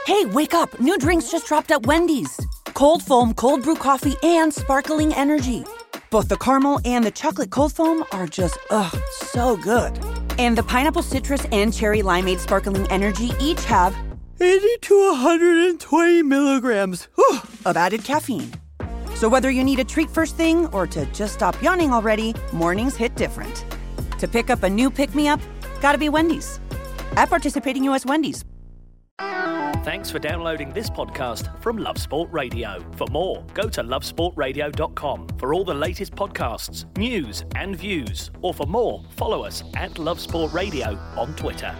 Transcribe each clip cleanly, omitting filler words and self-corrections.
Hey, wake up. New drinks just dropped at Wendy's. Cold foam, cold brew coffee, and sparkling energy. Both the caramel and the chocolate cold foam are just, so good. And the pineapple citrus and cherry limeade sparkling energy each have 80 to 120 milligrams of added caffeine. So whether you need a treat first thing or to just stop yawning already, mornings hit different. To pick up a new pick-me-up, gotta be Wendy's. At participating U.S. Wendy's. Thanks for downloading this podcast from Love Sport Radio. For more, go to lovesportradio.com for all the latest podcasts, news and views. Or for more, follow us at Love Sport Radio on Twitter.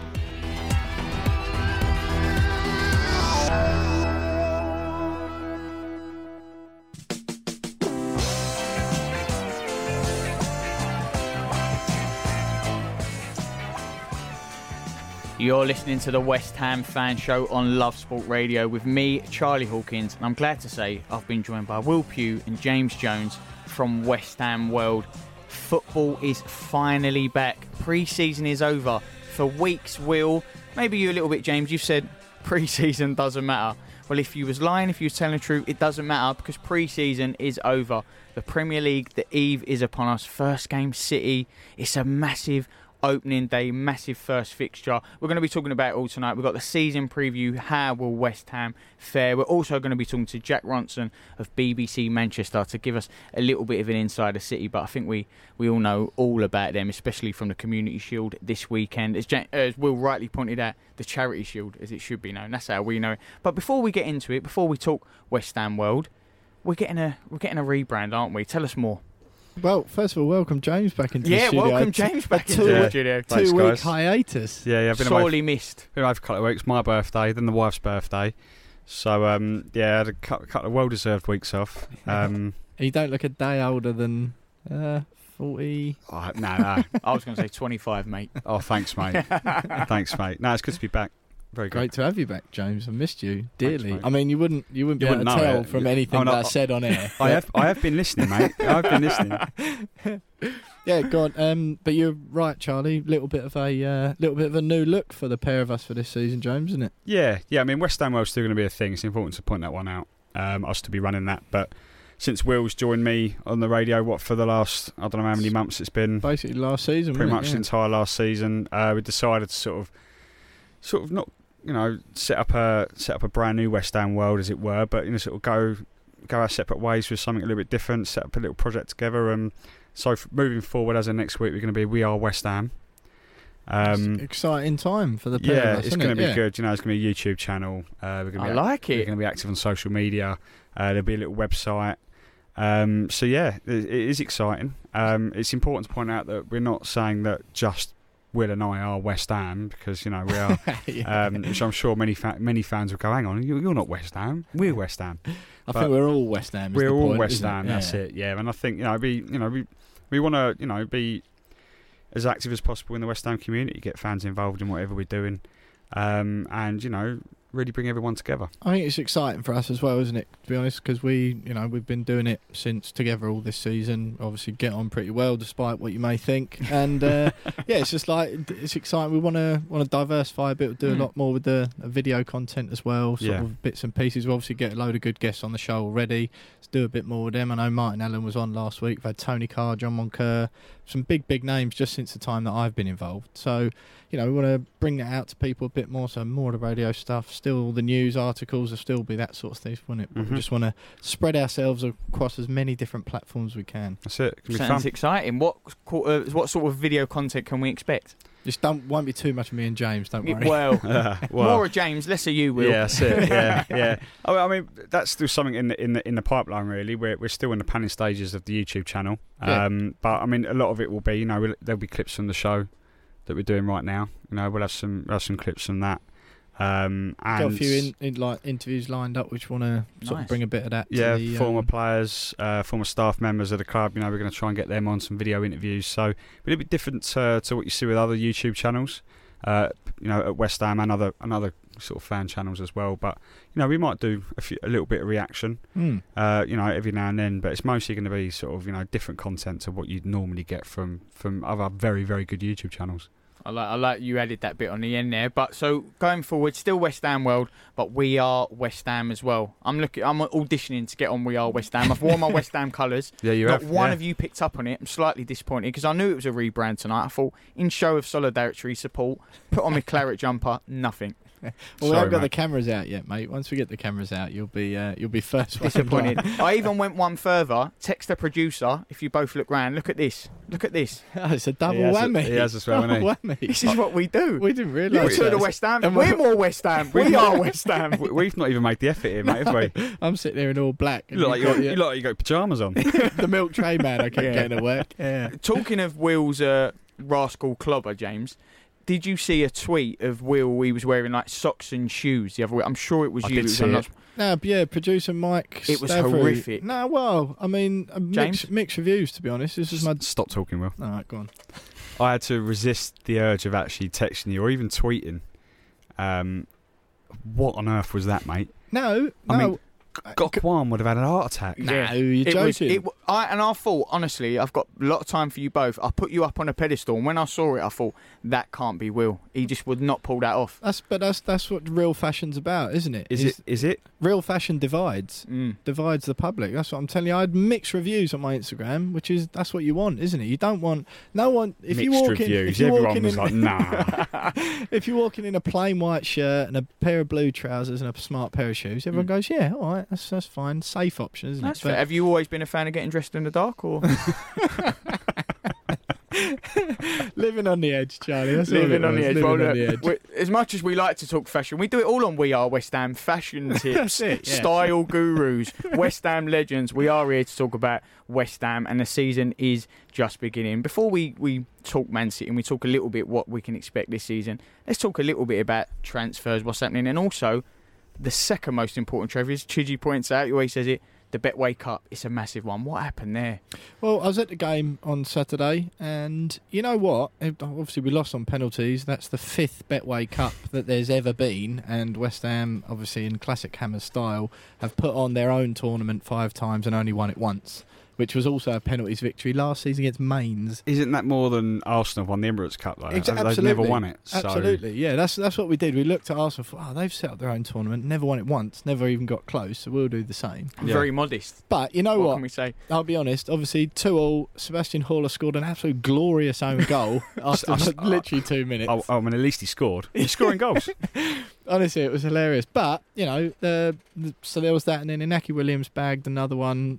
You're listening to the West Ham Fan Show on Love Sport Radio with me, Charlie Hawkins, and I'm glad to say I've been joined by Will Pugh and James Jones from West Ham World. Football is finally back. Pre-season is over. For weeks, Will, maybe you a little bit, James, you've said pre-season doesn't matter. Well, if you was lying, if you was telling the truth, it doesn't matter because pre-season is over. The Premier League, the eve is upon us. First game, City. It's a massive opening day, massive first fixture. We're going to be talking about it all tonight. We've got the season preview, how will West Ham fare. We're also going to be talking to Jack Ronson of BBC Manchester to give us a little bit of an inside of City, but I think we all know all about them, especially from the Community Shield this weekend. As Will rightly pointed out, the Charity Shield, as it should be known. That's how we know it. But before we get into it, before we talk West Ham World, we're getting a rebrand, aren't we? Tell us more. Well, first of all, welcome James back into the studio. Yeah, welcome James back into the studio. Thanks, 2 week hiatus. Yeah, I've been sorely missed. Been away for a couple of weeks. My birthday, then the wife's birthday. So, I had a couple of well-deserved weeks off. You don't look a day older than 40. Oh, no. I was going to say 25, mate. Oh, thanks, mate. Thanks, mate. No, it's good to be back. Very good. Great to have you back, James. I missed you dearly. Thanks, I mean, you wouldn't be able to tell from anything that I said on air. I have been listening, mate. I've been listening. Yeah, go on. But you're right, Charlie. Little bit of a new look for the pair of us for this season, James, isn't it? Yeah. I mean, West Ham World's still going to be a thing. It's important to point that one out. Us to be running that, but since Will's joined me on the radio, for the last, I don't know how many months it's been. Basically last season, pretty much the entire last season. We decided to sort of not, set up a brand new West Ham World, as it were, but sort of go our separate ways with something a little bit different. Set up a little project together, and so moving forward, as of next week, we're going to be We Are West Ham. Exciting time for the pair of us, it's going to be good. It's going to be a YouTube channel. We're going to be active on social media. There'll be a little website. So yeah, it is exciting. It's important to point out that we're not saying that just Will and I are West Ham, because we are, which I'm sure many fans will go, hang on, you're not West Ham, we're West Ham. I think we're all West Ham. We're all West Ham. That's it. Yeah, and I think we want to be as active as possible in the West Ham community, get fans involved in whatever we're doing, and really bring everyone together. I think it's exciting for us as well, isn't it? To be honest, because we've been doing it since together all this season. Obviously, get on pretty well, despite what you may think. And it's just like it's exciting. We want to diversify a bit, do a lot more with the video content as well, sort of bits and pieces. We obviously get a load of good guests on the show already. Let's do a bit more with them. I know Martin Allen was on last week. We've had Tony Carr, John Moncur, some big names just since the time that I've been involved. So we want to bring that out to people a bit more. So more of the radio stuff. Still, the news articles will still be that sort of stuff, won't it? We just want to spread ourselves across as many different platforms we can. That's it. Sounds exciting. What sort of video content can we expect? Just won't be too much of me and James, don't worry. Well, more of James, less of you, Will. Yeah, that's it. Yeah. I mean, that's still something in the pipeline, really. We're still in the planning stages of the YouTube channel. But I mean, a lot of it will be, there'll be clips from the show that we're doing right now. We'll have some clips from that. And got a few interviews lined up which want to sort of bring a bit of that to the, former players, former staff members of the club. We're going to try and get them on some video interviews, so a little bit different to what you see with other YouTube channels, at West Ham and other sort of fan channels as well. But we might do a little bit of reaction every now and then, but it's mostly going to be sort of different content to what you'd normally get from other very, very good YouTube channels. I like you added that bit on the end there. But so going forward, still West Ham world, but we are West Ham as well. I'm auditioning to get on We Are West Ham. I've worn my West Ham colours. Yeah, you Not have. one of you picked up on it. I'm slightly disappointed because I knew it was a rebrand tonight. I thought, in show of solidarity support, put on my claret jumper, nothing. Well, we haven't got the cameras out yet, mate. Once we get the cameras out, you'll be first. Disappointed. I even went one further. Text the producer. If you both look round, look at this. Look at this. Oh, it's a double whammy. He has a double whammy. This is what we do. We didn't realise. You two are the West Ham. And we're more West Ham. We are West Ham. We've not even made the effort here, mate, have we? I'm sitting there in all black. You look like you got pyjamas on. The milk tray man I kept getting to work. Yeah. Talking of Will's rascal clobber, James. Did you see a tweet of Will? He was wearing like socks and shoes the other week. I'm sure it was you. I did see it. No, yeah, producer Mike. It was horrific. No, well, I mean, mixed reviews, to be honest. This is my. Stop talking, Will. All right, go on. I had to resist the urge of actually texting you or even tweeting. What on earth was that, mate? No. I mean, Gokwan would have had a heart attack. No, you're joking. I thought, honestly, I've got a lot of time for you both. I put you up on a pedestal, and when I saw it, I thought, that can't be Will. He just would not pull that off. That's what real fashion's about, isn't it? Is it? Real fashion divides the public. That's what I'm telling you. I had mixed reviews on my Instagram, that's what you want, isn't it? You don't want no one. If mixed you walk reviews. in, Everyone was like, nah. If you're walking in a plain white shirt and a pair of blue trousers and a smart pair of shoes, everyone goes, yeah, all right, that's fine. Safe option, isn't it? Fair. Have you always been a fan of getting dressed in the dark, or? Living on the edge, Charlie. That's living on the edge. Living on the edge. As much as we like to talk fashion, we do it all on We Are West Ham. Fashion tips, That's it, yeah. Style gurus, West Ham legends. We are here to talk about West Ham, and the season is just beginning. Before we talk Man City and we talk a little bit what we can expect this season, let's talk a little bit about transfers, what's happening, and also the second most important, Trevor, as Chidgey points out, he always says it, the Betway Cup. It's a massive one. What happened there? Well, I was at the game on Saturday, and you know what? Obviously, we lost on penalties. That's the 5th Betway Cup that there's ever been, and West Ham, obviously in classic Hammer style, have put on their own tournament 5 times and only won it once, which was also a penalties victory last season against Mainz. Isn't that more than Arsenal won the Emirates Cup, though? Absolutely. They've never won it. So. Absolutely, yeah. That's what we did. We looked at Arsenal and thought, they've set up their own tournament, never won it once, never even got close, so we'll do the same. Yeah. Very modest. But you know what? Can we say? I'll be honest, obviously 2-2, Sebastian Haller scored an absolute glorious own goal after literally 2 minutes. I mean, at least he scored. He's scoring goals. Honestly, it was hilarious. But, you know, so there was that, and then Inaki Williams bagged another one.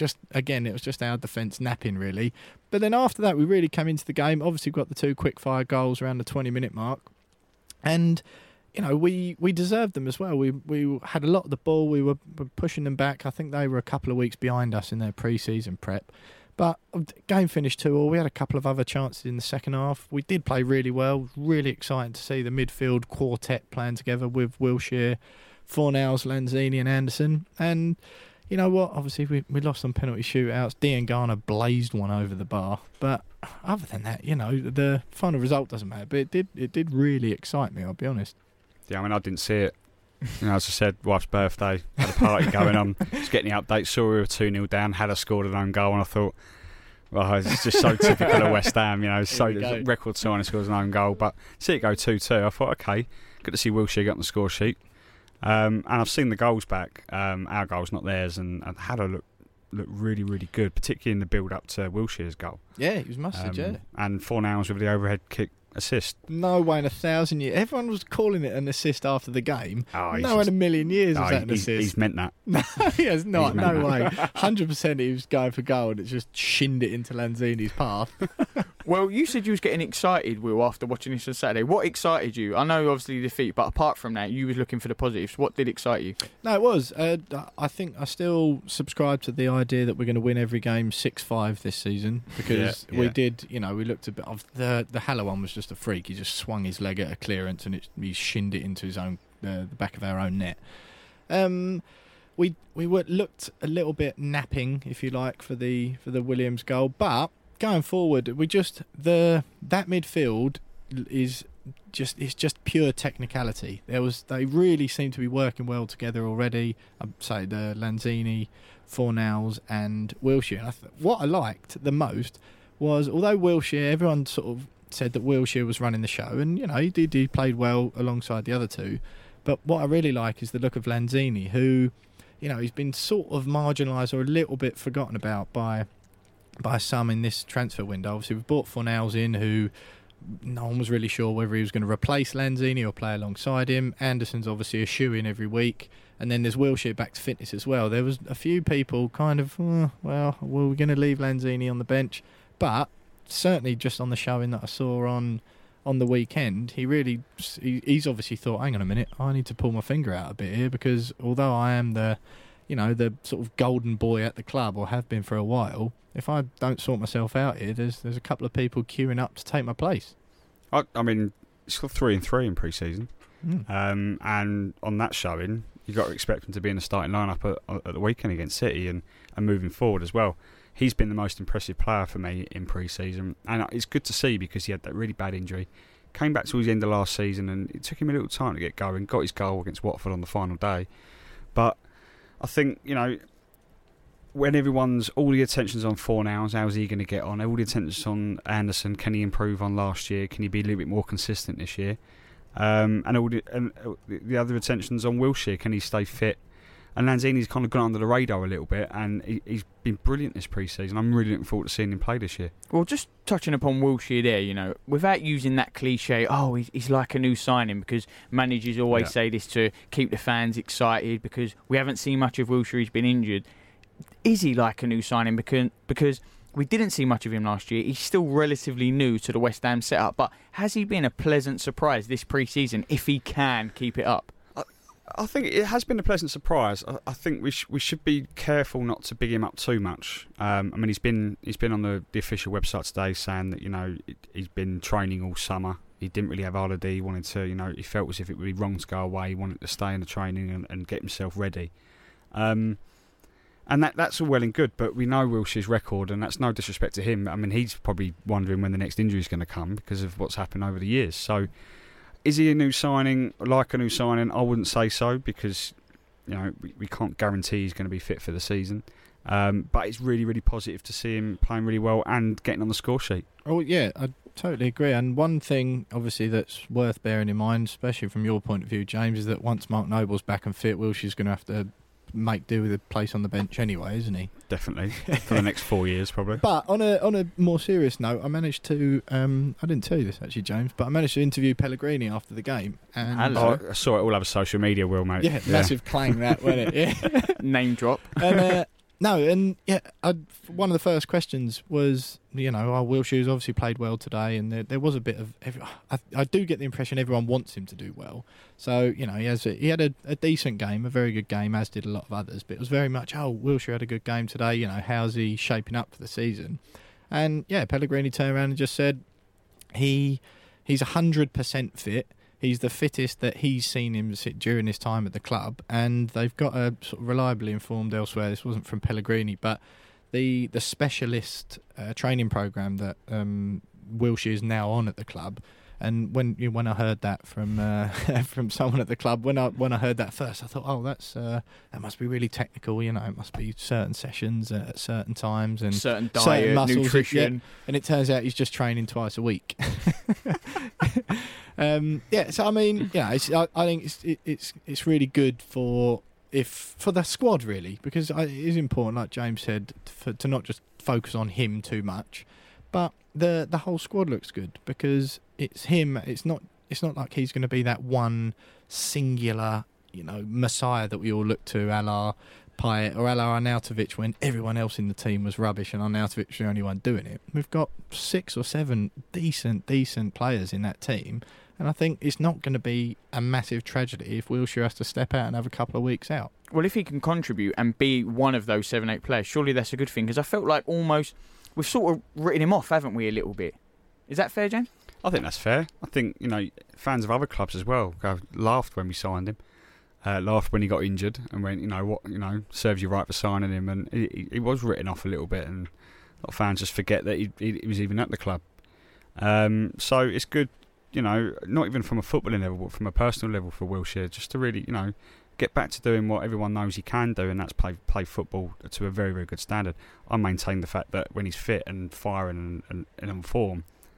It was just our defence napping, really. But then after that, we really came into the game. Obviously, got the 2 quick-fire goals around the 20-minute mark. And, you know, we deserved them as well. We had a lot of the ball. We were pushing them back. I think they were a couple of weeks behind us in their pre-season prep. But game finished 2-2. We had a couple of other chances in the second half. We did play really well. Really exciting to see the midfield quartet playing together with Wilshere, Fornals, Lanzini and Anderson. And you know what? Obviously, we lost on penalty shootouts. Dean Garner blazed one over the bar. But other than that, you know, the final result doesn't matter. But it did really excite me, I'll be honest. Yeah, I mean, I didn't see it. You know, as I said, wife's birthday, had a party going on, just getting the updates, saw we were 2-0 down, had scored an own goal, and I thought, well, it's just so typical of West Ham, you know, record signing scores an own goal, but see it go 2-2, I thought, okay, good to see Wilshere get on the score sheet, and I've seen the goals back, our goals, not theirs, and had a look really, really good, particularly in the build-up to Wilshere's goal. Yeah, he was mustard, yeah. And 4 hours with the overhead kick assist. No way in 1,000 years. Everyone was calling it an assist after the game. No way in a million years was that an assist. He's meant that. No, he has not. No way. 100% he was going for goal and it just shinned it into Lanzini's path. Well, you said you was getting excited, Will, after watching this on Saturday. What excited you? I know, obviously, defeat, but apart from that, you was looking for the positives. What did excite you? No, it was. I think I still subscribe to the idea that we're going to win every game 6-5 this season because we did, you know, we looked a bit of the Haller one was just a freak. He just swung his leg at a clearance and he shinned it into his own the back of our own net. We looked a little bit napping, if you like, for the Williams goal, but going forward, that midfield is just pure technicality. They really seem to be working well together already. I'd say the Lanzini, Fornals and Wilshere. What I liked the most was, although Wilshere, everyone sort of said that Wilshere was running the show, and he played well alongside the other two. But what I really like is the look of Lanzini, who, he's been sort of marginalised or a little bit forgotten about by some in this transfer window. Obviously, we've brought Fornals in, who no one was really sure whether he was going to replace Lanzini or play alongside him. Anderson's obviously a shoe-in every week. And then there's Wilshere back to fitness as well. There was a few people kind of, were we going to leave Lanzini on the bench? But certainly just on the showing that I saw on the weekend, he's obviously thought, hang on a minute, I need to pull my finger out a bit here, because although I am the sort of golden boy at the club, or have been for a while, if I don't sort myself out here, there's a couple of people queuing up to take my place. I mean, it's got 3-3 in pre-season. And on that showing, you've got to expect him to be in the starting lineup at the weekend against City and moving forward as well. He's been the most impressive player for me in pre-season, and it's good to see because he had that really bad injury. Came back towards the end of last season, and it took him a little time to get going. Got his goal against Watford on the final day. But I think, when all the attention's on Fornals, how's he going to get on? All the attention's on Anderson, can he improve on last year? Can he be a little bit more consistent this year? And the other attention's on Wilshere, can he stay fit? And Lanzini's kind of gone under the radar a little bit, and he's been brilliant this pre-season. I'm really looking forward to seeing him play this year. Well, just touching upon Wilshere there, without using that cliche, he's like a new signing, because managers always say this to keep the fans excited, because we haven't seen much of Wilshere, he's been injured. Is he like a new signing? Because we didn't see much of him last year. He's still relatively new to the West Ham setup, but has he been a pleasant surprise this pre-season if he can keep it up? I think it has been a pleasant surprise. I think we should be careful not to big him up too much. I mean, he's been on the official website today saying that he's been training all summer. He didn't really have holiday. He wanted to, he felt as if it would be wrong to go away. He wanted to stay in the training and get himself ready. And that's all well and good, but we know Wilshere's record, and that's no disrespect to him. I mean, he's probably wondering when the next injury is going to come because of what's happened over the years. So, is he a new signing? Like a new signing? I wouldn't say so, because we can't guarantee he's going to be fit for the season. But it's really, really positive to see him playing really well and getting on the score sheet. Oh yeah, I totally agree. And one thing, obviously, that's worth bearing in mind, especially from your point of view, James, is that once Mark Noble's back and fit, Wilshere's going to have to make do with a place on the bench anyway, isn't he? Definitely, for the next 4 years probably. But on a more serious note, I managed to I didn't tell you this actually, James, but I managed to interview Pellegrini after the game. And I saw it all over social media, Will, mate. Yeah, massive clang that, wasn't it? Yeah. Name drop. And one of the first questions was, Wilshere's obviously played well today, and there was a bit of. I do get the impression everyone wants him to do well. So he had a decent game, a very good game, as did a lot of others. But it was very much, Wilshere had a good game today. How's he shaping up for the season? And Pellegrini turned around and just said he's 100% fit. He's the fittest that he's seen him sit during his time at the club, and they've got a sort of reliably informed elsewhere. This wasn't from Pellegrini, but the specialist training program that Wilshere is now on at the club. And when I heard that from someone at the club, when I heard that first, I thought, that must be really technical. It must be certain sessions at certain times and certain diet, certain muscles, nutrition. And it turns out he's just training twice a week. So I mean, I think it's really good for the squad, really, because it is important, like James said, to not just focus on him too much, but the whole squad looks good because it's him. It's not like he's going to be that one singular, messiah that we all look to, a la Payet or a la Arnautovic, when everyone else in the team was rubbish and Arnautovic was the only one doing it. We've got 6 or 7 decent players in that team, and I think it's not going to be a massive tragedy if Wilshere has to step out and have a couple of weeks out. Well, if he can contribute and be one of those 7-8 players, surely that's a good thing, because I felt like almost we've sort of written him off, haven't we, a little bit? Is that fair, James? I think that's fair. I think, fans of other clubs as well laughed when we signed him. Laughed when he got injured and went, serves you right for signing him. And he was written off a little bit, and a lot of fans just forget that he was even at the club. So it's good, not even from a footballing level, but from a personal level for Wilshere, just to really, get back to doing what everyone knows he can do, and that's play football to a very, very good standard. I maintain the fact that when he's fit and firing and on form,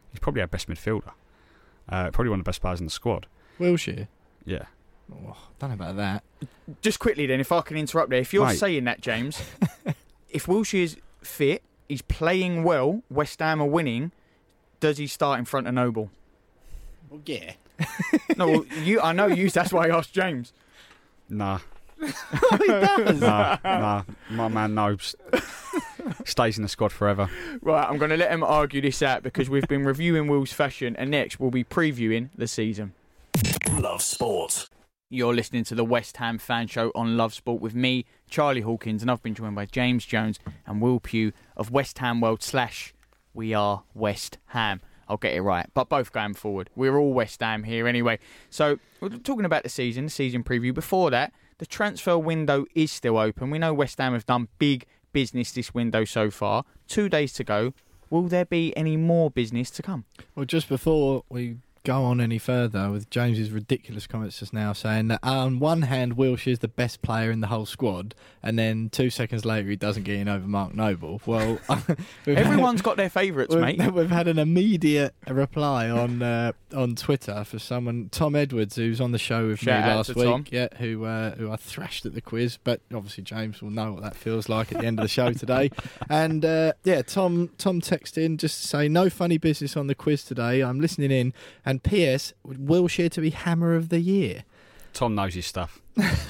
He's probably our best midfielder. Probably one of the best players in the squad. Wilshere? Yeah. Oh, don't know about that. Just quickly then, if I can interrupt there. If you're saying that, James, if Wilshere's fit, he's playing well, West Ham are winning, does he start in front of Noble? Well, yeah. No, well, I know you, that's why I asked James. Nah. He does. Nah. My man Nobes stays in the squad forever. Right, I'm going to let him argue this out because we've been reviewing Will's fashion and next we'll be previewing the season. Love Sport. You're listening to the West Ham Fan Show on Love Sport with me, Charlie Hawkins, and I've been joined by James Jones and Will Pugh of West Ham World / We Are West Ham. I'll get it right, but both going forward. We're all West Ham here anyway. So we're talking about the season preview. Before that, the transfer window is still open. We know West Ham have done big business this window so far. 2 days to go. Will there be any more business to come? Well, just before we go on any further with James's ridiculous comments just now saying that on one hand Wilshere's the best player in the whole squad and then 2 seconds later he doesn't get in over Mark Noble. Well, everyone's got their favourites, mate. We've had an immediate reply on Twitter for someone, Tom Edwards, who's on the show with me last week. Tom. Yeah, who I thrashed at the quiz, but obviously James will know what that feels like at the end of the show today. And Tom texted in just to say no funny business on the quiz today. I'm listening in. And P.S. Wilshere to be Hammer of the Year. Tom knows his stuff.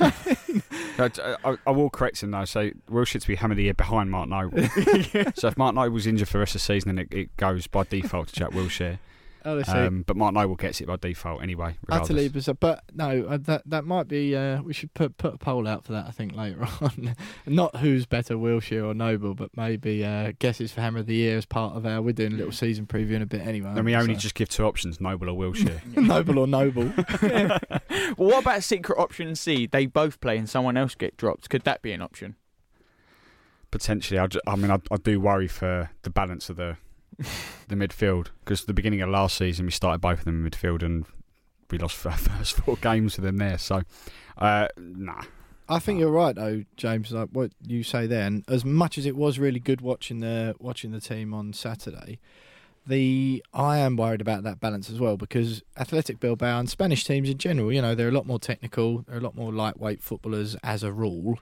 I will correct him though. So Wilshere to be Hammer of the Year behind Mark Noble. So if Mark Noble's injured for the rest of the season, then it goes by default to Jack Wilshere. But Mark Noble gets it by default anyway. Utterly bizarre. But no, that might be. We should put a poll out for that. I think later on. Not who's better, Wilshere or Noble, but maybe guesses for Hammer of the Year as part of our. We're doing a little season preview in a bit anyway. And we only just give two options: Noble or Wilshere. Noble or Noble. Well, what about secret option C? They both play and someone else get dropped. Could that be an option? Potentially. I do worry for the balance of the midfield, because at the beginning of last season we started both of them in midfield and we lost our first 4 games with them there, so nah. I think you're right though, James, like what you say then. As much as it was really good watching the team on Saturday, I am worried about that balance as well, because Athletic Bilbao and Spanish teams in general, they're a lot more technical, they're a lot more lightweight footballers as a rule.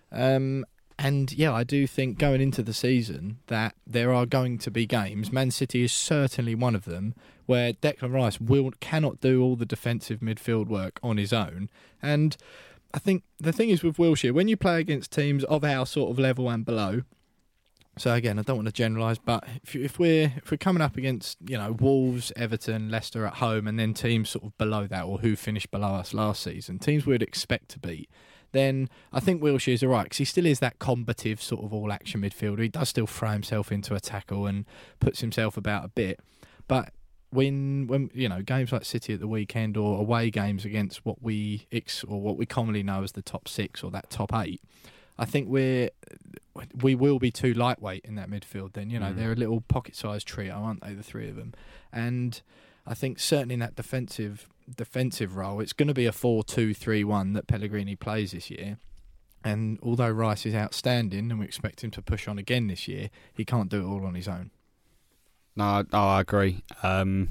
And yeah, I do think going into the season that there are going to be games, Man City is certainly one of them, where Declan Rice cannot do all the defensive midfield work on his own. And I think the thing is with Wilshere, when you play against teams of our sort of level and below, so again, I don't want to generalise, but if we're coming up against, Wolves, Everton, Leicester at home, and then teams sort of below that or who finished below us last season, teams we'd expect to beat, then I think Wilshere's all right, because he still is that combative sort of all-action midfielder. He does still throw himself into a tackle and puts himself about a bit. But when games like City at the weekend or away games against what we commonly know as the top 6 or that top 8, I think we will be too lightweight in that midfield then. They're a little pocket-sized trio, aren't they, the 3 of them? And I think certainly in that defensive role, it's going to be a 4-2-3-1 that Pellegrini plays this year. And although Rice is outstanding and we expect him to push on again this year, he can't do it all on his own. No, I agree. I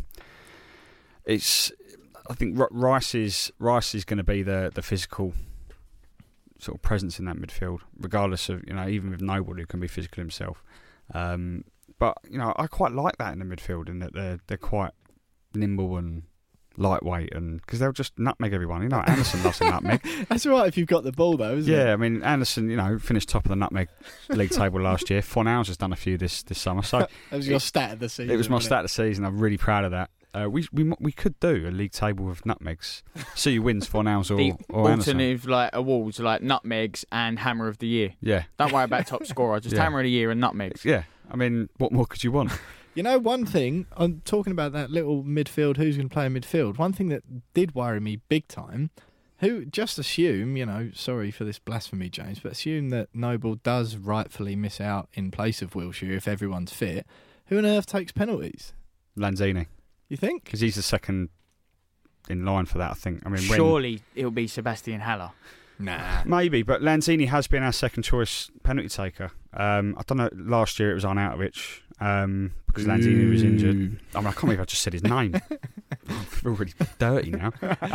think Rice is going to be the physical sort of presence in that midfield, regardless of even with Noble, who can be physical himself. But I quite like that in the midfield, in that they're quite nimble and lightweight, and because they'll just nutmeg everyone. Anderson loves a nutmeg. That's right if you've got the ball though, isn't it? Yeah, I mean Anderson, finished top of the nutmeg league table last year. Fornals has done a few this summer. So that was your stat of the season. It was my stat of the season. I'm really proud of that. We could do a league table with nutmegs. See who wins, Fornals or Anderson. Alternative awards like nutmegs and Hammer of the Year. Yeah. Don't worry about top scorer. Just Hammer of the Year and nutmegs. Yeah. I mean, what more could you want? One thing, I'm talking about that little midfield, who's going to play in midfield, one thing that did worry me big time, just assume, sorry for this blasphemy, James, but assume that Noble does rightfully miss out in place of Wilshere if everyone's fit. Who on earth takes penalties? Lanzini. You think? Because he's the second in line for that, I think. I mean, surely it'll be Sebastian Haller. Nah. Maybe, but Lanzini has been our second choice penalty taker I don't know. Last year it was Arnautovic because Lanzini was injured. I can't believe I just said his name. I feel really dirty now.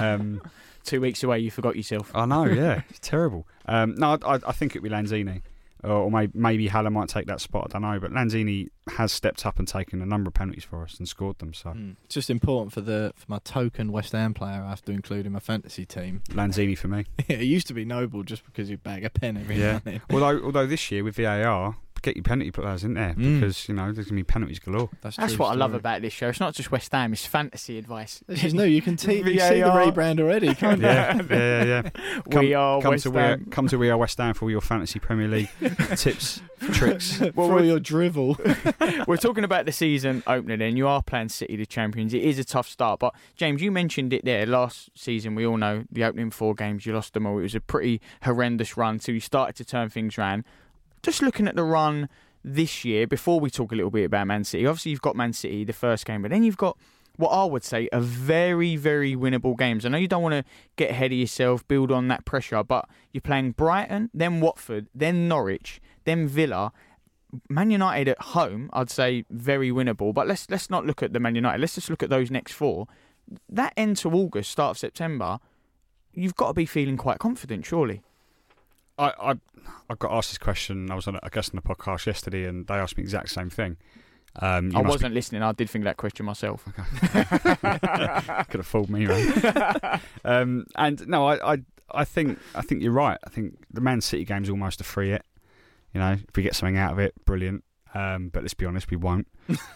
2 weeks away, you forgot yourself. I know, yeah. It's terrible. No, I think it'd be Lanzini. Or maybe Haller might take that spot, I don't know. But Lanzini has stepped up and taken a number of penalties for us and scored them. So It's just important for my token West Ham player I have to include in my fantasy team. Lanzini for me. Yeah, it used to be Noble just because he'd bag a pen every now and then. Although this year with VAR, get your penalty players in there because there's going to be penalties galore. That's what I love about this show. It's not just West Ham; it's fantasy advice. This is new. You can see the rebrand already, can't you? Yeah. We are West Ham. Come to We Are West Ham for all your fantasy Premier League tips, tricks, for all your drivel. We're talking about the season opener. Then you are playing City, the champions. It is a tough start, but James, you mentioned it there. Last season, we all know the opening 4 games you lost them all. It was a pretty horrendous run. So you started to turn things around. Just looking at the run this year, before we talk a little bit about Man City, obviously you've got Man City, the first game, but then you've got what I would say are very, very winnable games. I know you don't want to get ahead of yourself, build on that pressure, but you're playing Brighton, then Watford, then Norwich, then Villa. Man United at home, I'd say very winnable, but let's not look at the Man United. Let's just look at those next 4. That end to August, start of September, you've got to be feeling quite confident, surely. I got asked this question. I was on a guest on the podcast yesterday, and they asked me the exact same thing. I wasn't listening. I did think that question myself. Okay. Could have fooled me, right? And no, I think you're right. I think the Man City game's almost a free hit. You know, if we get something out of it, brilliant. But let's be honest, we won't.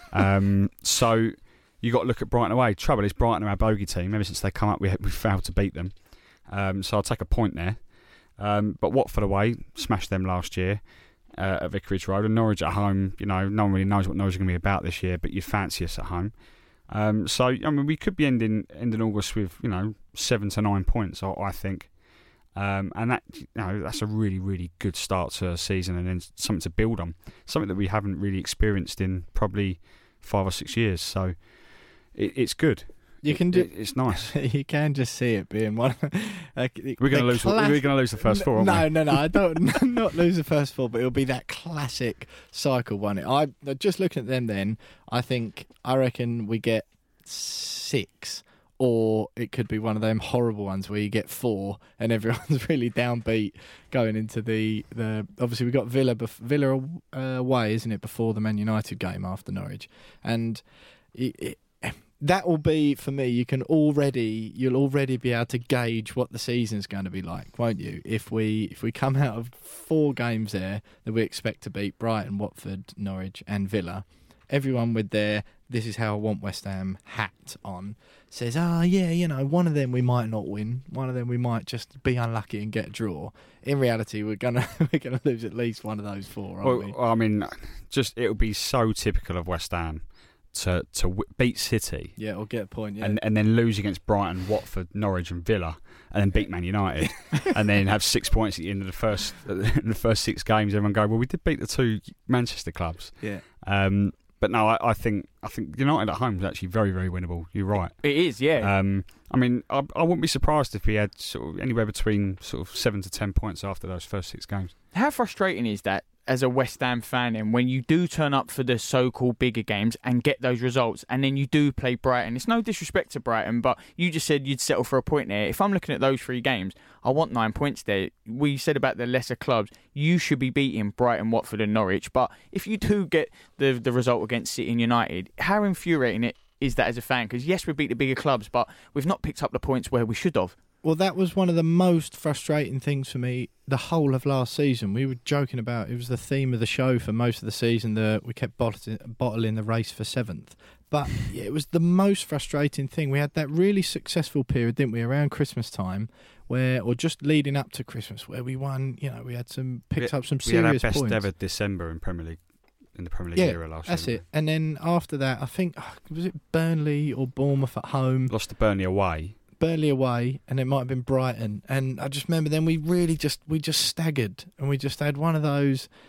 So you got to look at Brighton away. Trouble is, Brighton are our bogey team. Ever since they come up, we failed to beat them. So I'll take a point there. But Watford away, smashed them last year at Vicarage Road, and Norwich at home. You know, no one really knows what Norwich are going to be about this year, but you fancy us at home. So I mean, we could be ending August with 7 to 9 points, I think, and that that's a really, really good start to a season, and then something to build on, something that we haven't really experienced in probably 5 or 6 years. So it's good. You can do. It's nice. You can just see it being one. We're going to lose. We're going to lose the first 4. Aren't we? No. I don't not lose the first 4, but it'll be that classic cycle one. I just looking at them. Then I reckon we get 6, or it could be one of them horrible ones where you get 4 and everyone's really downbeat going into the. Obviously we got Villa away, isn't it, before the Man United game after Norwich, and that will be, for me, you'll already be able to gauge what the season's going to be like, won't you? If we come out of 4 games there that we expect to beat Brighton, Watford, Norwich and Villa, everyone with their "this is how I want West Ham" hat on says, one of them we might not win, one of them we might just be unlucky and get a draw. In reality, we're gonna lose at least one of those 4, aren't we? Well, I mean, it'll be so typical of West Ham to beat City, or get a point, and then lose against Brighton, Watford, Norwich, and Villa, and then beat Man United, and then have 6 points at the end of the first 6 games. Everyone go, well, we did beat the 2 Manchester clubs. Yeah. But no, I think United at home is actually very, very winnable. You're right. It is, yeah. I mean, I wouldn't be surprised if we had sort of anywhere between sort of 7 to 10 points after those first 6 games. How frustrating is that as a West Ham fan, and when you do turn up for the so-called bigger games and get those results, and then you do play Brighton? It's no disrespect to Brighton, but you just said you'd settle for a point there. If I'm looking at those 3 games, I want 9 points there. We said about the lesser clubs, you should be beating Brighton, Watford and Norwich, but if you do get the result against City and United, how infuriating is that as a fan? Because yes, we beat the bigger clubs, but we've not picked up the points where we should have. Well, that was one of the most frustrating things for me the whole of last season. We were joking about, it was the theme of the show for most of the season, that we kept bottling the race for 7th. But it was the most frustrating thing. We had that really successful period, didn't we, around Christmas time, or just leading up to Christmas, where we won, we had picked up some serious points. We had our best ever December in the Premier League era last year. That's it. And then after that, I think, was it Burnley or Bournemouth at home? Lost to Burnley away, and it might have been Brighton. And I just remember then we just staggered, and we just had one of those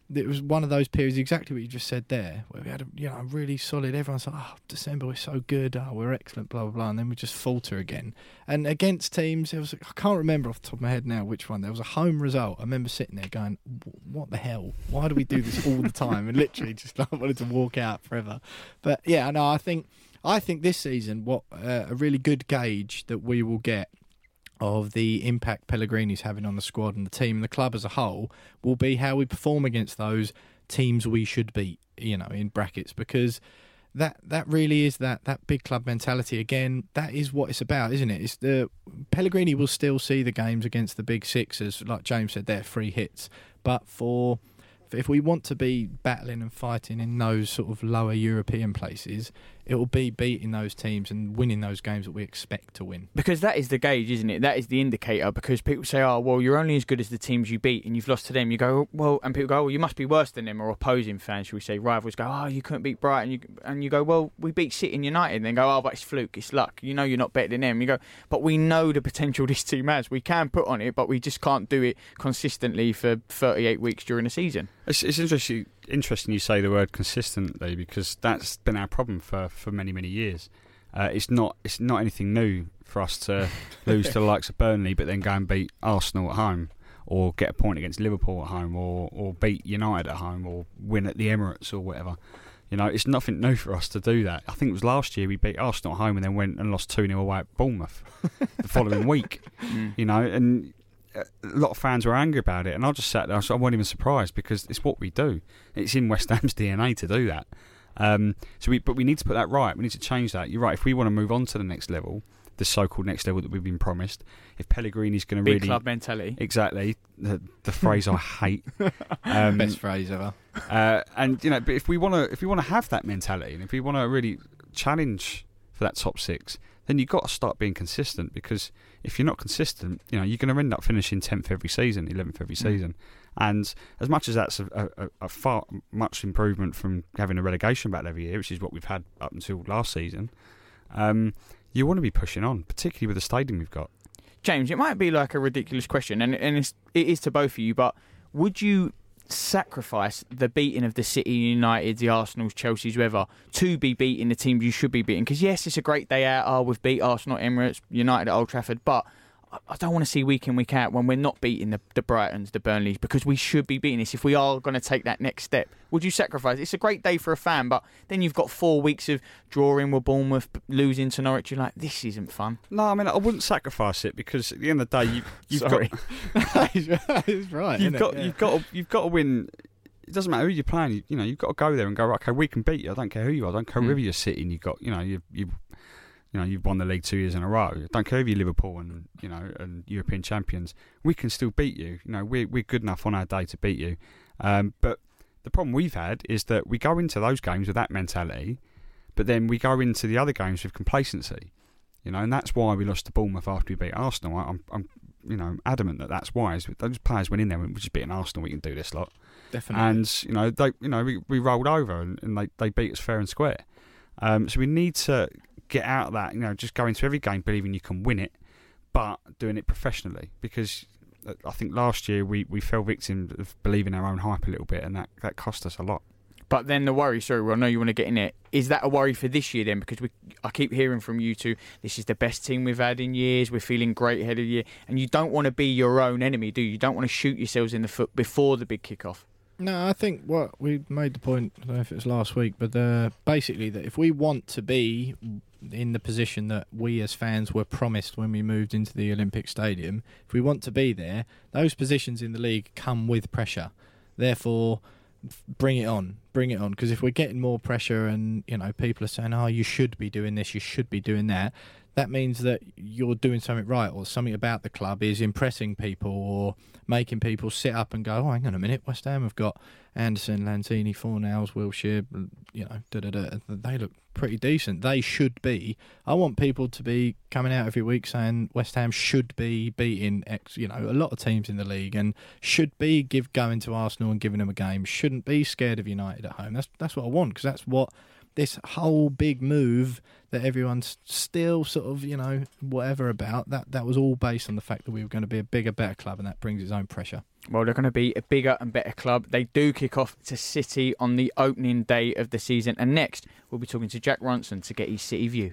it was one of those periods, exactly what you just said there, where we had a really solid. Everyone's like, December we're so good, we're excellent, blah blah blah, and then we just falter again. And against teams, I can't remember off the top of my head now which one. There was a home result. I remember sitting there going, "What the hell? Why do we do this all the time?" And literally just wanted to walk out forever. But yeah, no, I think this season, what a really good gauge that we will get of the impact Pellegrini's having on the squad and the team and the club as a whole will be how we perform against those teams we should beat, in brackets, because that really is that big club mentality. Again, that is what it's about, isn't it? It's Pellegrini will still see the games against the big six as, like James said, they're free hits. But if we want to be battling and fighting in those sort of lower European places, it will be beating those teams and winning those games that we expect to win. Because that is the gauge, isn't it? That is the indicator, because people say, you're only as good as the teams you beat and you've lost to them. You go, and people go, you must be worse than them, or opposing fans, shall we say, rivals go, you couldn't beat Brighton. And you go, well, we beat City and United. And they go, but it's fluke, it's luck. You're not better than them. You go, but we know the potential this team has. We can put on it, but we just can't do it consistently for 38 weeks during the season. It's interesting you say the word consistently, because that's been our problem for many, many years. It's not anything new for us to lose to the likes of Burnley but then go and beat Arsenal at home, or get a point against Liverpool at home, or beat United at home, or win at the Emirates or whatever. It's nothing new for us to do that. I think it was last year we beat Arsenal at home and then went and lost 2-0 away at Bournemouth the following week. And a lot of fans were angry about it, and I just sat there. I wasn't even surprised, because it's what we do. It's in West Ham's DNA to do that. But we need to put that right. We need to change that. You're right. If we want to move on to the next level, the so-called next level that we've been promised, if Pellegrini's going to really big club mentality, exactly the phrase I hate, best phrase ever. But if we want to have that mentality, and if we want to really challenge for that top six, then you've got to start being consistent, because if you're not consistent, you're going to end up finishing 10th every season, 11th every season. And as much as that's a far much improvement from having a relegation battle every year, which is what we've had up until last season, you want to be pushing on, particularly with the stadium we've got. James, it might be like a ridiculous question, and it is to both of you, but would you sacrifice the beating of the City, United, the Arsenals, Chelseas, whoever, to be beating the teams you should be beating? Because yes, it's a great day out. We've beat Arsenal, Emirates, United at Old Trafford, but I don't want to see week in, week out when we're not beating the Brightons, the Burnleys, because we should be beating this if we are going to take that next step. Would you sacrifice? It's a great day for a fan, but then you've got 4 weeks of drawing with Bournemouth, losing to Norwich. You're like, this isn't fun. No, I mean, I wouldn't sacrifice it, because at the end of the day, you've Sorry. got. It's right. You've got to win. It doesn't matter who you're playing. You've got to go there and go, right, okay, we can beat you. I don't care who you are. I don't care whether you're sitting. You've won the league 2 years in a row. Don't care if you're Liverpool and European champions. We can still beat you. We're good enough on our day to beat you. But the problem we've had is that we go into those games with that mentality, but then we go into the other games with complacency. And that's why we lost to Bournemouth after we beat Arsenal. I'm adamant that that's why. Those players went in there and we just beat an Arsenal. We can do this lot. Definitely. And we rolled over and they beat us fair and square. So we need to get out of that, just go into every game believing you can win it, but doing it professionally, because I think last year we fell victim of believing our own hype a little bit, and that cost us a lot. But then the worry, I know you want to get in it, is that a worry for this year then? Because I keep hearing from you two, this is the best team we've had in years, we're feeling great ahead of the year, and you don't want to be your own enemy, do you? You don't want to shoot yourselves in the foot before the big kick-off. No, I think what we made the point, I don't know if it was last week, but basically that if we want to be in the position that we as fans were promised when we moved into the Olympic Stadium, if we want to be there, those positions in the league come with pressure. Therefore, bring it on, because if we're getting more pressure and people are saying, you should be doing this, you should be doing that, that means that you're doing something right, or something about the club is impressing people or making people sit up and go, hang on a minute, West Ham have got Anderson, Lanzini, Fornals, Wilshere, they look pretty decent. They should be. I want people to be coming out every week saying West Ham should be beating a lot of teams in the league, and should be going to Arsenal and giving them a game, shouldn't be scared of United at home. That's what I want, because that's what this whole big move that everyone's still sort of, whatever about, that was all based on the fact that we were going to be a bigger, better club, and that brings its own pressure. Well, they're going to be a bigger and better club. They do kick off to City on the opening day of the season. And next, we'll be talking to Jack Ronson to get his City view.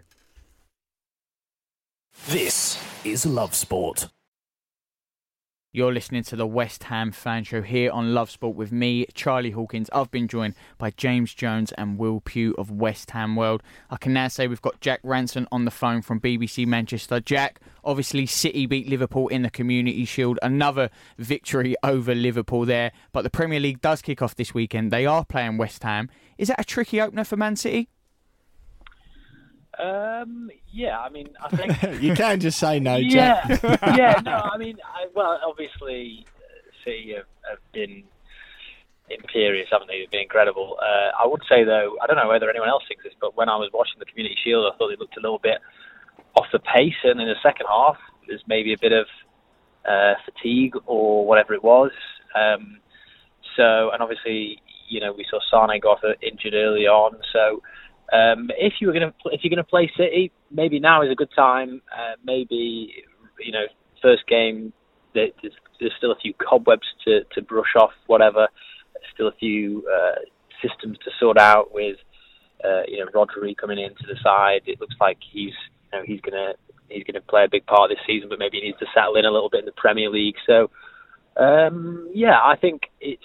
This is Love Sport. You're listening to the West Ham Fan Show here on Love Sport with me, Charlie Hawkins. I've been joined by James Jones and Will Pugh of West Ham World. I can now say we've got Jack Ronson on the phone from BBC Manchester. Jack, obviously City beat Liverpool in the Community Shield. Another victory over Liverpool there. But the Premier League does kick off this weekend. They are playing West Ham. Is that a tricky opener for Man City? Yeah, I mean, I think... You can just say no, Jack. Obviously, City have been imperious, haven't they? They've been incredible. I would say, though, I don't know whether anyone else thinks this, but when I was watching the Community Shield, I thought they looked a little bit off the pace, and in the second half, there's maybe a bit of fatigue or whatever it was. And obviously, you know, we saw Sane go off injured early on, so... if you're going to play City, maybe now is a good time. Maybe, you know, first game, there's still a few cobwebs to brush off. Whatever, there's still a few systems to sort out with, Rodri coming into the side. It looks like he's going to play a big part this season, but maybe he needs to settle in a little bit in the Premier League. So, I think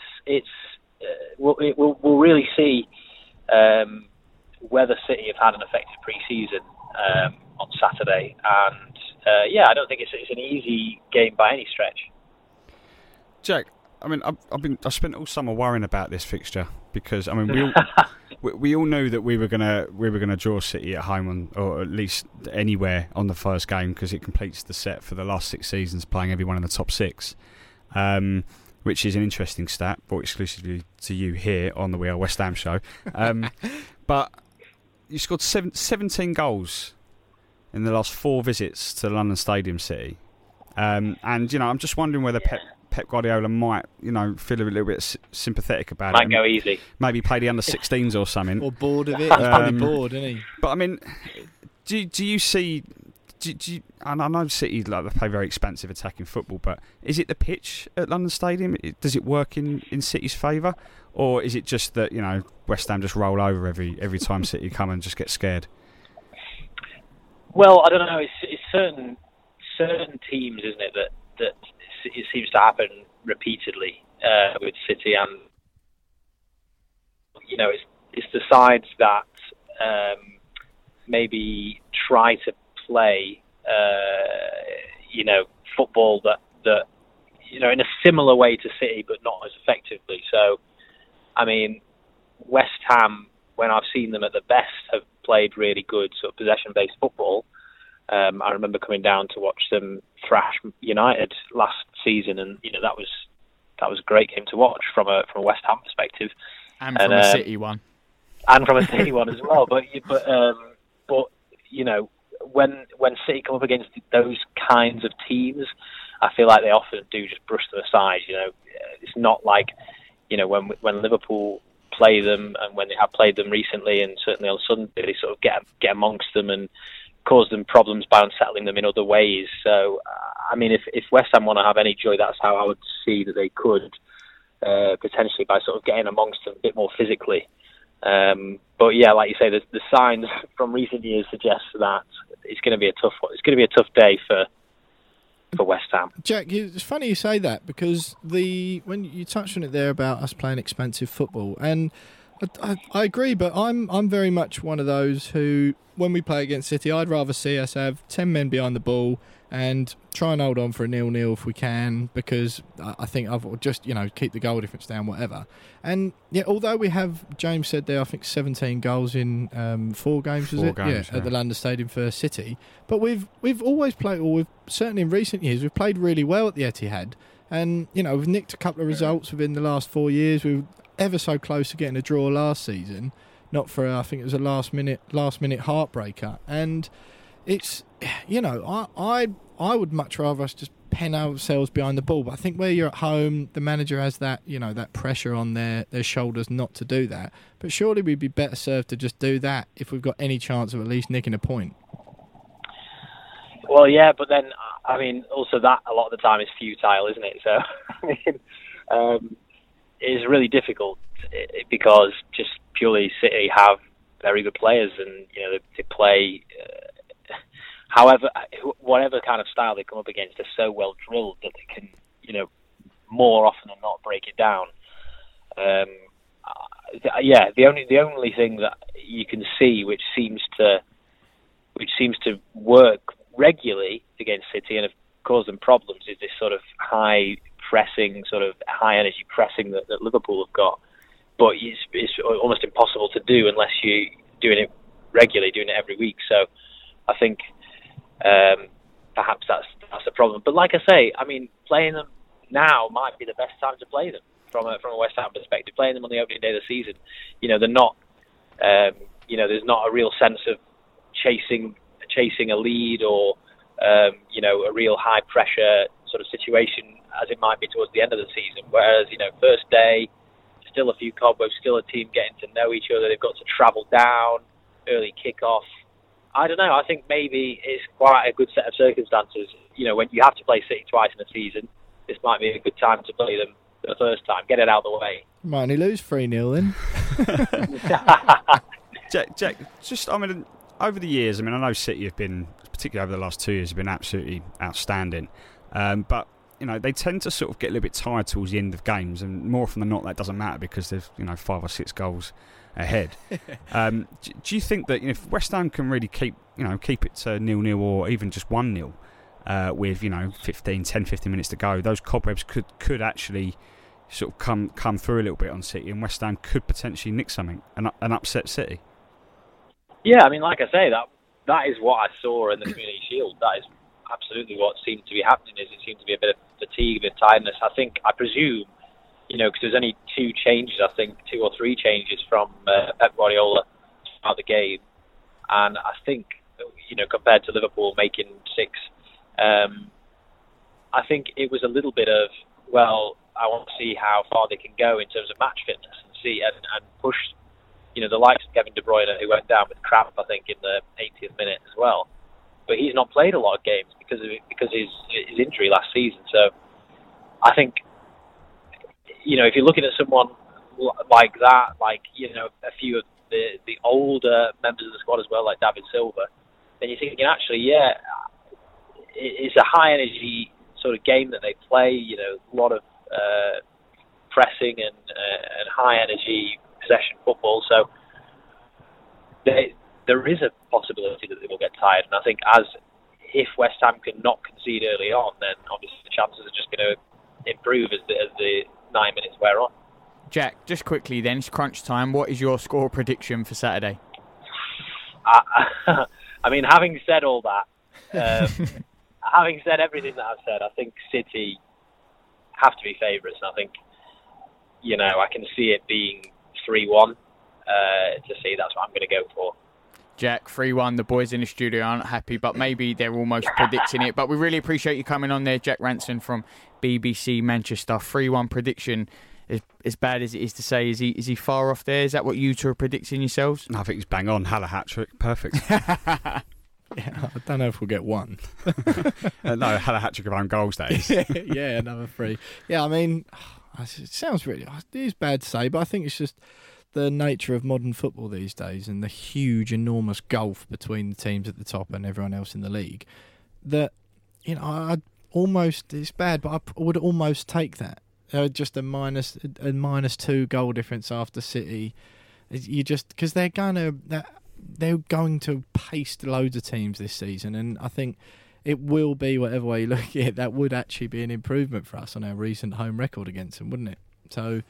we'll really see. Whether City have had an effective pre-season on Saturday, and I don't think it's an easy game by any stretch. Jack, I mean, I spent all summer worrying about this fixture because I mean we all knew that we were gonna draw City at home or at least anywhere on the first game because it completes the set for the last 6 seasons playing everyone in the top 6. Which is an interesting stat, brought exclusively to you here on the We Are West Ham show. But you scored 17 goals in the last 4 visits to London Stadium City. And, you know, I'm just wondering whether Pep Guardiola might, you know, feel a little bit sympathetic about it. Might go easy. Maybe play the under-16s or something. Or bored of it. He's probably bored, isn't he? But, I mean, do you see... and I know City they play very expansive attacking football, but is it the pitch at London Stadium? Does it work in City's favour, or is it just that, you know, West Ham just roll over every time City come and just get scared? Well, I don't know. It's certain teams, isn't it, that it seems to happen repeatedly with City, and you know, it's the sides that maybe try to play, football that in a similar way to City, but not as effectively. So, I mean, West Ham, when I've seen them at the best, have played really good sort of possession-based football. I remember coming down to watch them thrash United last season, and that was a great game to watch from a West Ham perspective, and from a City one, and from a City one as well. But when City come up against those kinds of teams, I feel like they often do just brush them aside. It's not like when Liverpool play them, and when they have played them recently, and certainly on Sunday, they sort of get amongst them and cause them problems by unsettling them in other ways. So, I mean, if West Ham want to have any joy, that's how I would see that they could, potentially by sort of getting amongst them a bit more physically. But yeah, like you say, the signs from recent years suggest that it's going to be a tough one. It's going to be a tough day for West Ham. Jack, it's funny you say that, because when you touched on it there about us playing expensive football, and I agree, but I'm very much one of those who, when we play against City, I'd rather see us have 10 men behind the ball and try and hold on for a 0-0 if we can, because I think I've just, keep the goal difference down, whatever. And yeah, although we have, James said there, I think 17 goals in 4 games, was it? Yeah, at the London Stadium for City. But we've always played, or certainly in recent years, we've played really well at the Etihad. And, we've nicked a couple of results within the last 4 years. We were ever so close to getting a draw last season. Not for, I think it was a last minute heartbreaker. And it's, I would much rather us just pen ourselves behind the ball. But I think where you're at home, the manager has that, that pressure on their shoulders not to do that. But surely we'd be better served to just do that if we've got any chance of at least nicking a point. Well, yeah, but then, I mean, also that a lot of the time is futile, isn't it? So, I mean, it's really difficult because just purely City have very good players, and they play whatever kind of style they come up against, they're so well drilled that they can, more often than not break it down. The only thing that you can see which seems to work regularly against City and have caused them problems is this sort of high pressing, sort of high energy pressing that Liverpool have got. But it's almost impossible to do unless you're doing it regularly, doing it every week. So I think perhaps that's the problem. But like I say, I mean, playing them now might be the best time to play them from a West Ham perspective. Playing them on the opening day of the season, they're not, there's not a real sense of chasing a lead or a real high pressure sort of situation as it might be towards the end of the season. Whereas first day, still a few cobwebs, still a team getting to know each other. They've got to travel down, early kick-off. I don't know. I think maybe it's quite a good set of circumstances. When you have to play City twice in a season, this might be a good time to play them the first time. Get it out of the way. Might only lose 3-0 then. Jack, over the years, I know City have been, particularly over the last 2 years, have been absolutely outstanding. But they tend to sort of get a little bit tired towards the end of games, and more often than not, that doesn't matter because they've 5 or 6 goals ahead. Do you think that if West Ham can really keep it to 0-0 or even just 1-0 with 10-15 minutes to go, those cobwebs could actually sort of come through a little bit on City, and West Ham could potentially nick something and upset City? Yeah, I mean, like I say, that is what I saw in the Community Shield. That is absolutely what seemed to be happening. Is it seemed to be a bit of fatigue, a bit of tiredness. I presume, because there's only 2 changes, I think 2 or 3 changes from Pep Guardiola throughout the game, and I think compared to Liverpool making 6, I think it was a little bit of, well, I want to see how far they can go in terms of match fitness and see and push. The likes of Kevin De Bruyne, who went down with cramp, I think, in the 80th minute as well. But he's not played a lot of games because of his injury last season. So I think, if you're looking at someone like that, like, a few of the older members of the squad as well, like David Silva, then you're thinking, actually, yeah, it's a high energy sort of game that they play, a lot of pressing and high energy possession football, so there is a possibility that they will get tired, and I think if West Ham can not concede early on, then obviously the chances are just going to improve as the 9 minutes wear on. Jack, just quickly then, it's crunch time. What is your score prediction for Saturday? I mean, having said all that, having said everything that I've said, I think City have to be favourites, and I think I can see it being 3-1 to see. That's what I'm going to go for. Jack, 3-1. The boys in the studio aren't happy, but maybe they're almost predicting it. But we really appreciate you coming on there, Jack Ranson from BBC Manchester. 3-1 prediction. As bad as it is to say, is he far off there? Is that what you two are predicting yourselves? I think he's bang on. Haller hat-trick. Perfect. Yeah, I don't know if we'll get one. No, Haller hat-trick of own goals, that is. Yeah, another 3. Yeah, I mean, it sounds really... It is bad to say, but I think it's just the nature of modern football these days and the huge, enormous gulf between the teams at the top and everyone else in the league that, I'd almost... It's bad, but I would almost take that. Just a minus 2 goal difference after City. You just... Because they're going to paste loads of teams this season, and I think it will be, whatever way you look at it, that would actually be an improvement for us on our recent home record against them, wouldn't it? So,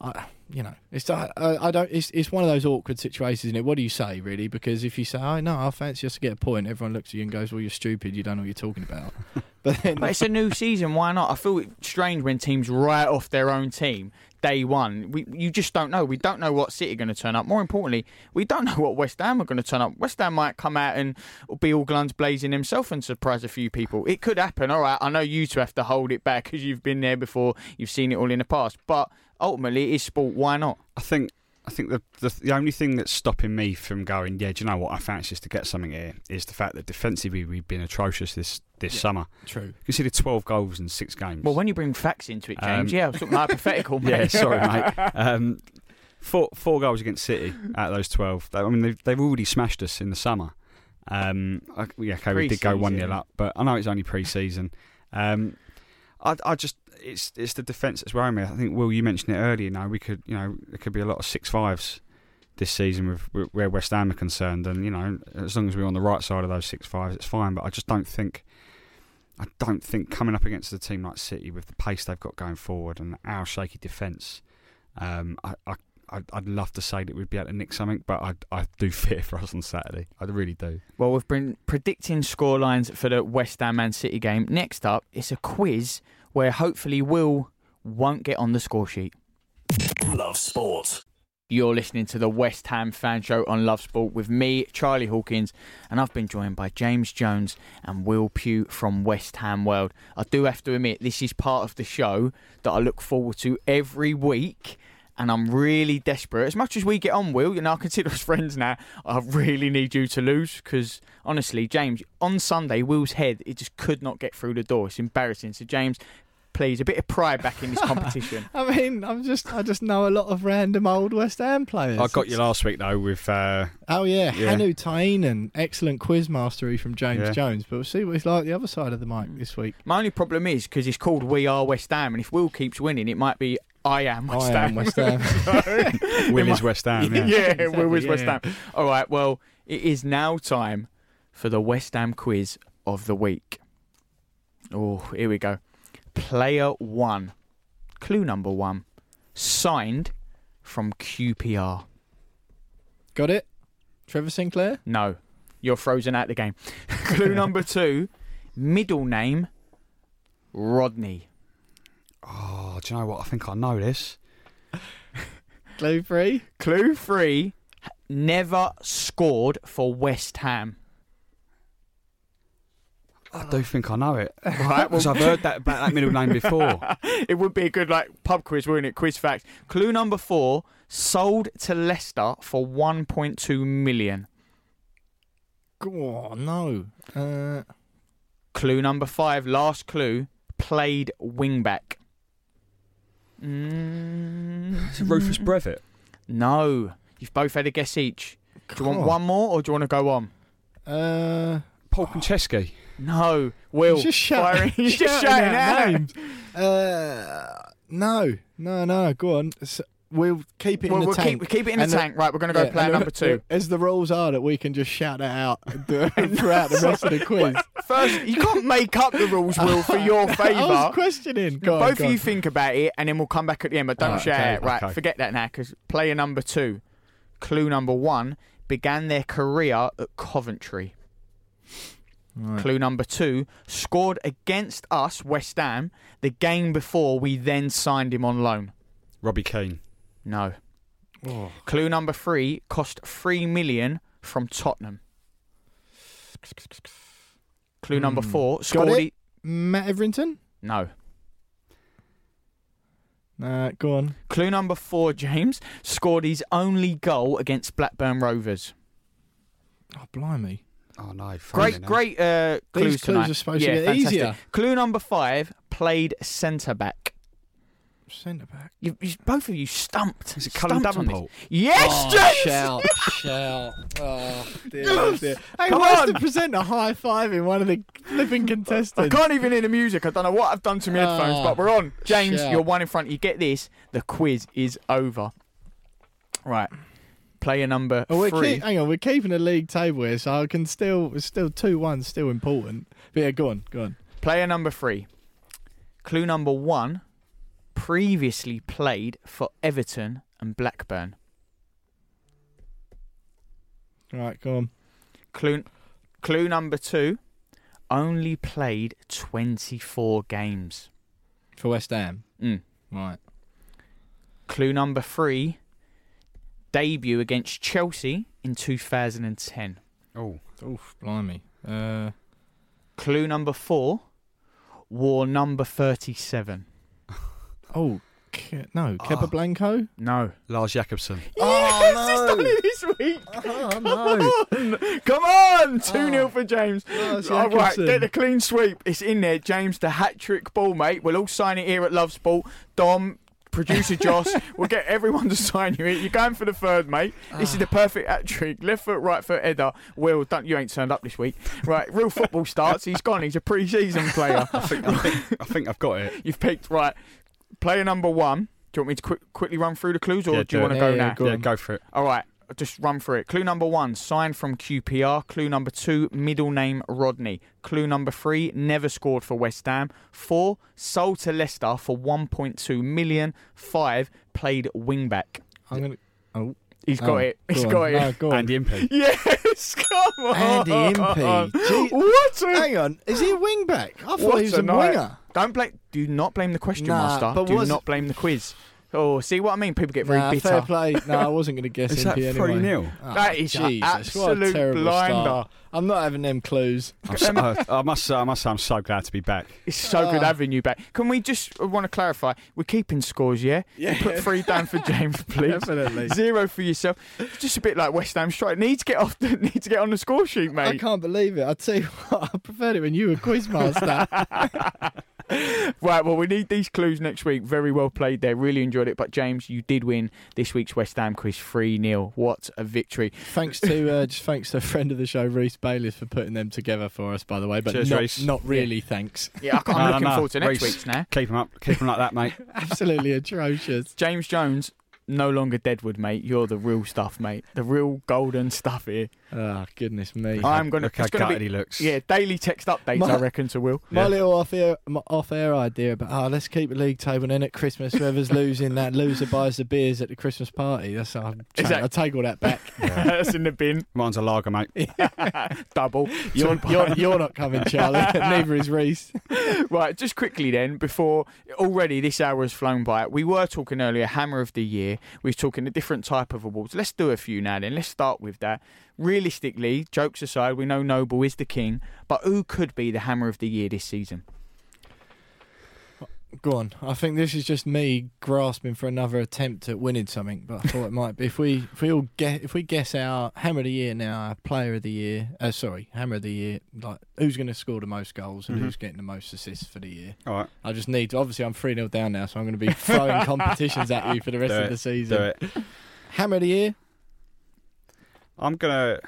it's one of those awkward situations, isn't it? What do you say, really? Because if you say, "Oh no, I fancy us to get a point," everyone looks at you and goes, "Well, you're stupid. You don't know what you're talking about." But it's a new season. Why not? I feel it strange when teams write off their own team day one. You just don't know. We don't know what City are going to turn up. More importantly, we don't know what West Ham are going to turn up. West Ham might come out and be all guns blazing himself and surprise a few people. It could happen. All right, I know you two have to hold it back because you've been there before. You've seen it all in the past. But ultimately, it is sport. Why not? I think I think the only thing that's stopping me from going, yeah, do you know what, I fancy us to get something here, is the fact that defensively we've been atrocious this summer. True. Consider 12 goals in 6 games. Well, when you bring facts into it, James, I was talking hypothetical, mate. Yeah, sorry, mate. 4 goals against City out of those 12. I mean, they've already smashed us in the summer. We did go 1-0 up, but I know it's only pre-season. I just it's the defence that's worrying me. I think, Will, you mentioned it earlier. There could be a lot of 6-5s this season with where West Ham are concerned, and as long as we're on the right side of those 6-5s, it's fine. But I don't think coming up against a team like City with the pace they've got going forward and our shaky defence, I'd love to say that we'd be able to nick something, but I do fear for us on Saturday. I really do. Well, we've been predicting scorelines for the West Ham Man City game. Next up, it's a quiz where hopefully Will won't get on the score sheet. Love Sport. You're listening to the West Ham Fan Show on Love Sport with me, Charlie Hawkins, and I've been joined by James Jones and Will Pugh from West Ham World. I do have to admit, this is part of the show that I look forward to every week, and I'm really desperate. As much as we get on, Will, I consider us friends now, I really need you to lose, because honestly, James, on Sunday, Will's head, it just could not get through the door. It's embarrassing. So, James, please, a bit of pride back in this competition. I mean, I just know a lot of random old West Ham players. I got you last week though with Hanu Tainen, excellent quiz mastery from James Jones. But we'll see what he's like the other side of the mic this week. My only problem is because it's called We Are West Ham, and if Will keeps winning, it might be I am West Ham. I am West Ham. Will is West Ham. Yeah, exactly, Will is West Ham. All right, well, it is now time for the West Ham quiz of the week. Oh, here we go. Player 1, clue number 1, signed from QPR. Got it? Trevor Sinclair? No, you're frozen out the game. Clue number 2, middle name, Rodney. Oh, do you know what? I think I know this. Clue 3? Clue 3, never scored for West Ham. I do think I know it. Right, because I've heard that about that middle name before. It would be a good pub quiz, wouldn't it? Quiz facts. Clue number 4, sold to Leicester for 1.2 million. Oh, no. Clue number 5, last clue, played wing-back. Is it Rufus Brevitt? No. You've both had a guess each. Do you want one more or do you want to go on? Paul Konchesky. No. Will. He's just shouting out names. No. Go on. We'll keep it in the tank. Keep it in the tank. Right, we're going to go player number 2. As the rules are that we can just shout that out throughout the rest of the quiz. First, you can't make up the rules, Will, for your favour. I was questioning. Both of you think about it, and then we'll come back at the end, but don't shout it. Right, forget that now, because player number 2, clue number 1, began their career at Coventry. Right. Clue number 2, scored against us, West Ham, the game before we then signed him on loan. Robbie Keane. No. Oh. Clue number 3, cost 3 million from Tottenham. Clue number 4, scored. Matt Everington? No. Go on. Clue number 4, James, scored his only goal against Blackburn Rovers. Oh, blimey. Oh, no. Great clues These tonight. Clues are supposed to get easier. Clue number 5, played centre-back. Centre-back? Both of you stumped. Is it Cullen Davenport? Yes, James! Shout. Oh, dear. Hey, where's the presenter high-fiving one of the flipping contestants? I can't even hear the music. I don't know what I've done to my headphones, but we're on. James, shout. You're one in front. You get this. The quiz is over. Right. Player number 3. Hang on, we're keeping a league table here, so it's still 2-1, still important. But yeah, go on. Player number 3. Clue number 1, previously played for Everton and Blackburn. Right, go on. Clue number 2, only played 24 games. For West Ham? Right. Clue number 3, debut against Chelsea in 2010. Oh, blimey. Clue number 4, wore number 37. Oh, Capablanco? No. Lars Jakobsen. Yes, he's done it this week. Come on! 2-0 for James. All right, get the clean sweep. It's in there, James, the hat-trick ball, mate. We'll all sign it here at Love Sport. Dom, producer Josh, we'll get everyone to sign you it. You're going for the third, mate. This is the perfect hat-trick. Left foot, right foot, header. Will, you ain't turned up this week. Right, real football starts. He's gone. He's a pre-season player. I think I've got it. You've picked, right, player number 1. Do you want me to quickly run through the clues, or do you want to go now? Go for it. All right, just run through it. Clue number 1, signed from QPR. Clue number 2, middle name Rodney. Clue number 3, never scored for West Ham. 4, sold to Leicester for 1.2 million. 5, played wing-back. He's got it. He's got it. Andy Impey. Yes, come on. Andy Impey. Hang on, is he a wing-back? I thought he was a winger. Do not blame the question master. Do not blame the quiz. Oh, see what I mean? People get very bitter. Fair play. No, I wasn't going to guess Is that Impey anyway. 3-0? Oh, that is Jesus, absolute blinder. Start. I'm not having them clues. I must say, I'm so glad to be back. It's so good having you back. Can we just want to clarify? We're keeping scores, yeah? Yeah. Put 3 down for James, please. Definitely. 0 for yourself. It's just a bit like West Ham strike. Need to get on the score sheet, mate. I can't believe it. I tell you what, I preferred it when you were quizmaster. Right, well, we need these clues next week. Very well played there. Really enjoyed it. But, James, you did win this week's West Ham quiz 3-0. What a victory. Thanks to a friend of the show, Reece Bayliss, for putting them together for us, by the way. But cheers, not really, thanks. Yeah, I'm looking forward to next week's now. Keep them up. Keep them like that, mate. Absolutely atrocious. James Jones, no longer Deadwood, mate. You're the real stuff, mate. The real golden stuff here. Oh, goodness me. Look how gutted he looks. Yeah, daily text updates, I reckon, to Will. My little off-air idea about, let's keep the league table, and then at Christmas, whoever's losing, that loser buys the beers at the Christmas party. That's I'll take all that back. Yeah. That's in the bin. Mine's a lager, mate. Double. You're not coming, Charlie. Neither is Reece. Right, just quickly then, before already this hour has flown by, we were talking earlier, Hammer of the Year. We were talking a different type of awards. Let's do a few now then. Let's start with that. Realistically, jokes aside, we know Noble is the king, but who could be the Hammer of the Year this season? Go on. I think this is just me grasping for another attempt at winning something, but I thought it might be. If we guess our Hammer of the Year now, our Player of the Year, Hammer of the Year, like who's going to score the most goals and who's getting the most assists for the year. All right. I just need to. Obviously, I'm 3-0 down now, so I'm going to be throwing competitions at you for the rest of the season. Do it. Hammer of the Year. I'm gonna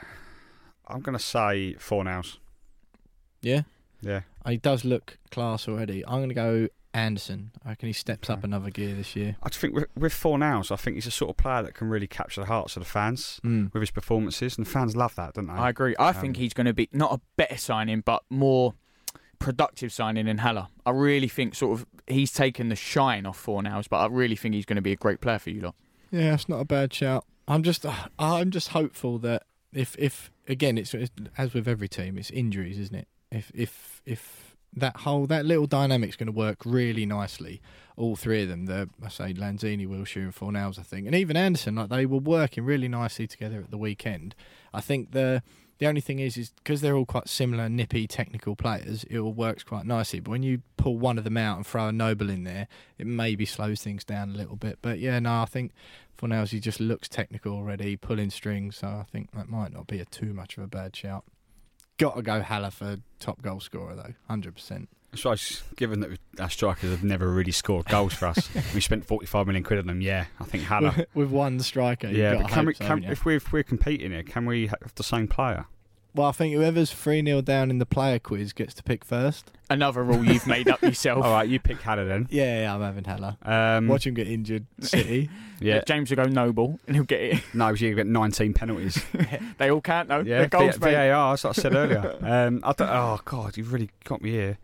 say Fornals. Yeah. Yeah. He does look class already. I'm going to go Anderson. I reckon he steps up another gear this year. I think with Fornals, I think he's a sort of player that can really capture the hearts of the fans with his performances, and the fans love that, don't they? I agree. I think he's going to be not a better signing, but more productive signing than Haller. I really think sort of he's taken the shine off Fornals, but I really think he's going to be a great player for you lot. Yeah, it's not a bad shout. I'm just hopeful that if again it's as with every team, it's injuries, isn't it? If that little dynamic's going to work really nicely, all three of them, Lanzini, Wilshere and Fornals, I think, and even Anderson, like they were working really nicely together at the weekend. I think the only thing is because they're all quite similar, nippy, technical players, it all works quite nicely. But when you pull one of them out and throw a Noble in there, it maybe slows things down a little bit. But yeah, no, I think Fornals, he just looks technical already, pulling strings, so I think that might not be too much of a bad shout. Got to go Haller for top goal scorer though, 100%. That's right. Given that our strikers have never really scored goals for us, we spent 45 million quid on them. Yeah, I think Haller with one striker. Yeah, but if we're competing here, can we have the same player? Well, I think whoever's 3-0 down in the player quiz gets to pick first. Another rule you've made up yourself. All right, you pick Haller then. Yeah, I'm having Haller. Watch him get injured, City. Yeah, James will go Noble and he'll get it. No, he's going to get 19 penalties. They all count though. Yeah, goals, VAR, that's what I said earlier. Oh, God, you've really got me here.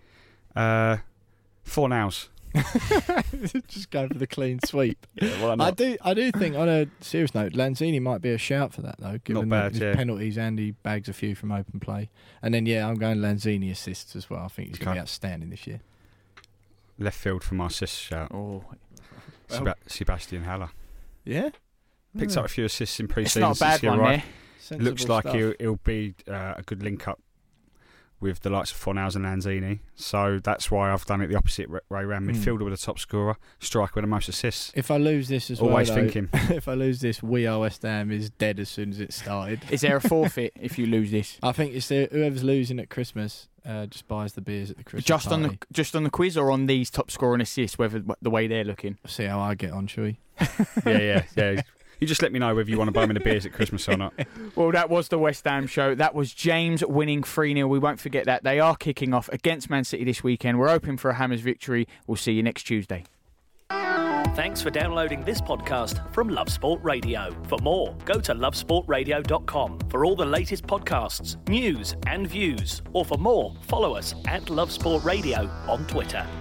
Fornals. Just go for the clean sweep. Yeah, well, I do think, on a serious note, Lanzini might be a shout for that though, given his penalties and he bags a few from open play. And then I'm going Lanzini assists as well. I think he's going to be outstanding this year. Left field for my assist shout. Oh, Sebastian Haller. Yeah, picked up a few assists in pre-season. It's not a bad one, right. there. Looks like he'll be a good link up with the likes of Fornals and Lanzini. So that's why I've done it the opposite way around. Midfielder with the top scorer, striker with the most assists. If I lose this as always well, thinking. If I lose this, We Are West Ham is dead as soon as it started. Is there a forfeit if you lose this? I think it's whoever's losing at Christmas just buys the beers at the Christmas party. Just on the quiz or on these top scorer and assists, whether the way they're looking? See how I get on, shall we? Yeah. You just let me know whether you want to buy me the beers at Christmas or not. Well, that was the West Ham show. That was James winning 3-0. We won't forget that. They are kicking off against Man City this weekend. We're hoping for a Hammers victory. We'll see you next Tuesday. Thanks for downloading this podcast from Love Sport Radio. For more, go to lovesportradio.com for all the latest podcasts, news and views. Or for more, follow us at Love Sport Radio on Twitter.